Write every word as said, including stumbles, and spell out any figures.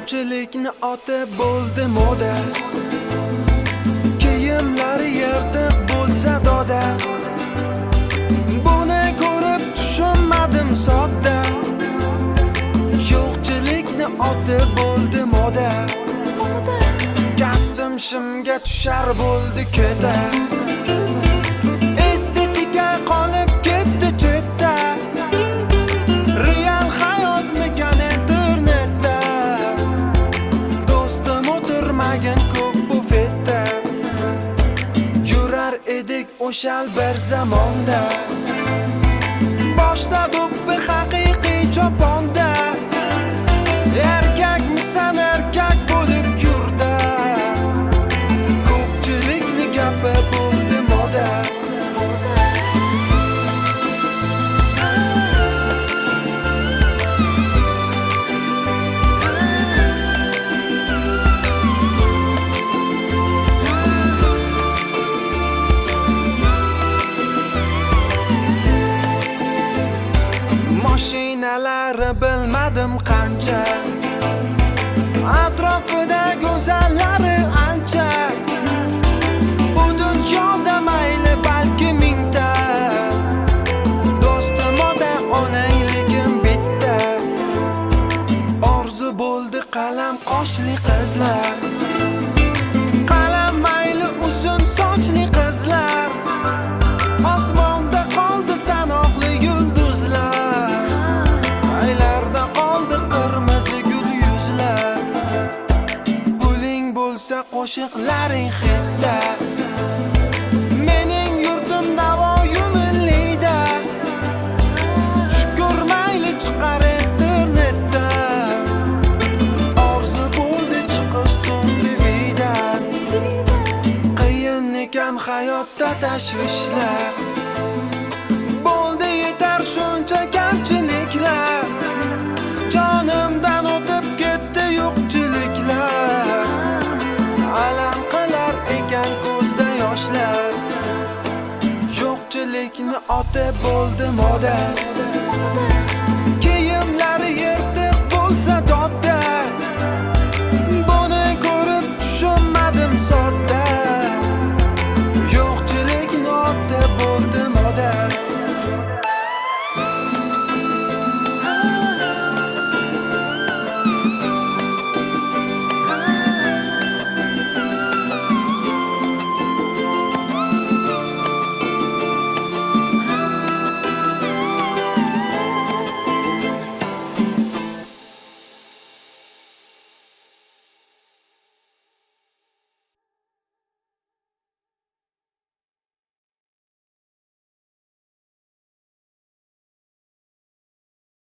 Yo'qchilikni otib bo'ldi moda, kiyimlari yirtiq bo'lsa doda. Buni ko'rib tushunmadim sodda. Yo'qchilikni otib bo'ldi moda, kastim shimga tushar bo'ldi keta. Estetika qolib ketdi chetda, real hayot mekan internetda. Do'stim o'tirmagin ko'p bufetda, yurar edik o'shal bir zamonda. Boshda do'ppi haqiqiy choponda, erkakmisan erkak bo'lib yurda. Ko'pchilikni gapi bo'ldi moda. Mashinalari bilmadim qancha, atrofida go'zallari ancha. Bu dunyoda mayli balki mingta, do'stim oda onangligim bitta. Orzu bo'ldi qalam qoshli qizlar, qalam mayli uzun sochli qizlar. Osmonda qoldi sanoqli yulduzlar, aylarda qoldi qirmizi gul yuzlar. Puling bo'lsa qo'shiqlaring xitda, mening yurtim Navoiy milliyda. Shukr mayli chiqar internetda, orzu bo'ldi chiqish so'ng T V'da. Qiyin ekan hayotda tashvishlar, bo'ldi yetar shuncha kamchiliklar. Jonimdan o'tib ketdi yo'qchiliklar, alam qilar ekan ko'zda yoshlar. Yo'qchilikni otib bo'ldi moda.